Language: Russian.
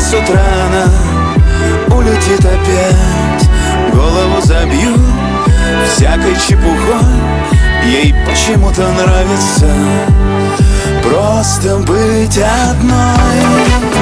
с утра она улетит опять. Голову забью всякой чепухой, ей почему-то нравится просто быть одной.